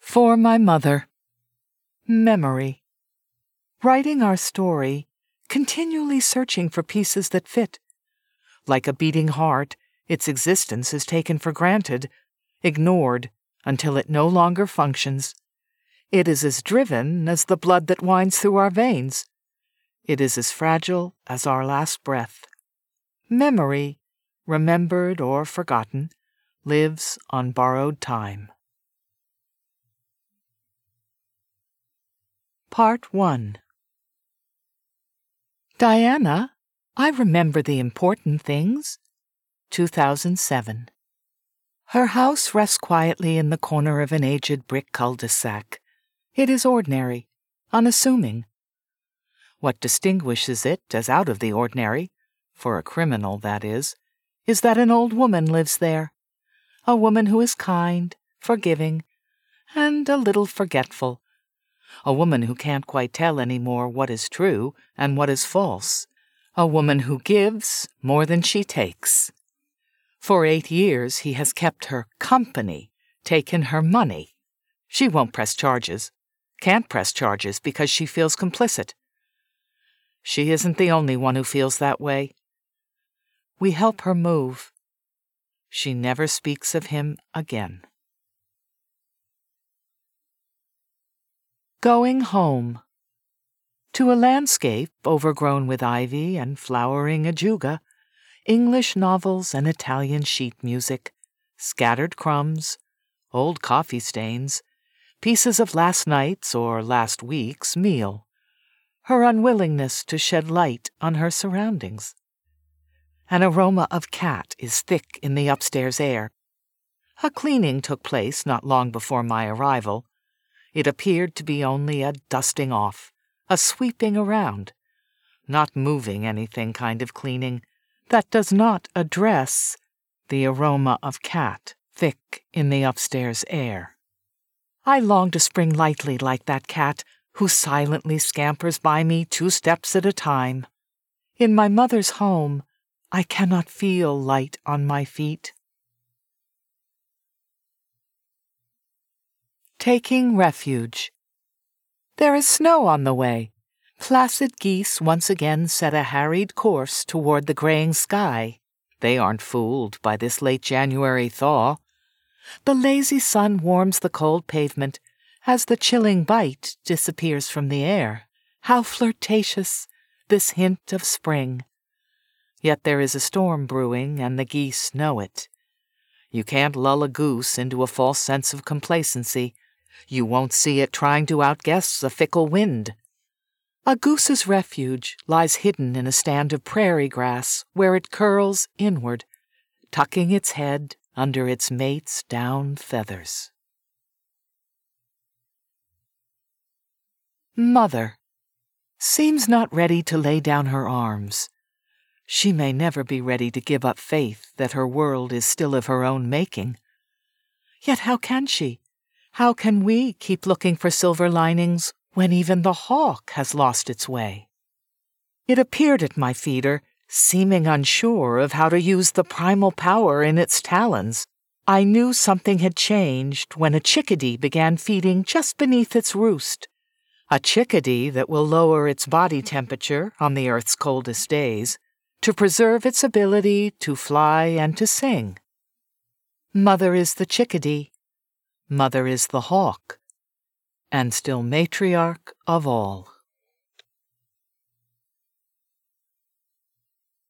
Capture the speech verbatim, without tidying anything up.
For my mother. Memory. Writing our story, continually searching for pieces that fit. Like a beating heart, its existence is taken for granted, ignored until it no longer functions. It is as driven as the blood that winds through our veins. It is as fragile as our last breath. Memory, remembered or forgotten, lives on borrowed time. Part one. Diana, I remember the important things. two thousand seven. Her house rests quietly in the corner of an aged brick cul-de-sac. It is ordinary, unassuming. What distinguishes it as out of the ordinary, for a criminal that is, is that an old woman lives there. A woman who is kind, forgiving, and a little forgetful. A woman who can't quite tell any more what is true and what is false. A woman who gives more than she takes. For eight years he has kept her company, taken her money. She won't press charges, can't press charges because she feels complicit. She isn't the only one who feels that way. We help her move. She never speaks of him again. Going home. To a landscape overgrown with ivy and flowering ajuga, English novels and Italian sheet music, scattered crumbs, old coffee stains, pieces of last night's or last week's meal, her unwillingness to shed light on her surroundings. An aroma of cat is thick in the upstairs air. A cleaning took place not long before my arrival. It appeared to be only a dusting off, a sweeping around, not moving anything kind of cleaning that does not address the aroma of cat thick in the upstairs air. I long to spring lightly like that cat who silently scampers by me two steps at a time. In my mother's home, I cannot feel light on my feet. Taking refuge. There is snow on the way. Placid geese once again set a harried course toward the graying sky. They aren't fooled by this late January thaw. The lazy sun warms the cold pavement as the chilling bite disappears from the air. How flirtatious, this hint of spring. Yet there is a storm brewing, and the geese know it. You can't lull a goose into a false sense of complacency. You won't see it trying to outguess a fickle wind. A goose's refuge lies hidden in a stand of prairie grass where it curls inward, tucking its head under its mate's down feathers. Mother seems not ready to lay down her arms. She may never be ready to give up faith that her world is still of her own making. Yet how can she? How can we keep looking for silver linings when even the hawk has lost its way? It appeared at my feeder, seeming unsure of how to use the primal power in its talons. I knew something had changed when a chickadee began feeding just beneath its roost. A chickadee that will lower its body temperature on the earth's coldest days to preserve its ability to fly and to sing. Mother is the chickadee. Mother is the hawk, and still matriarch of all.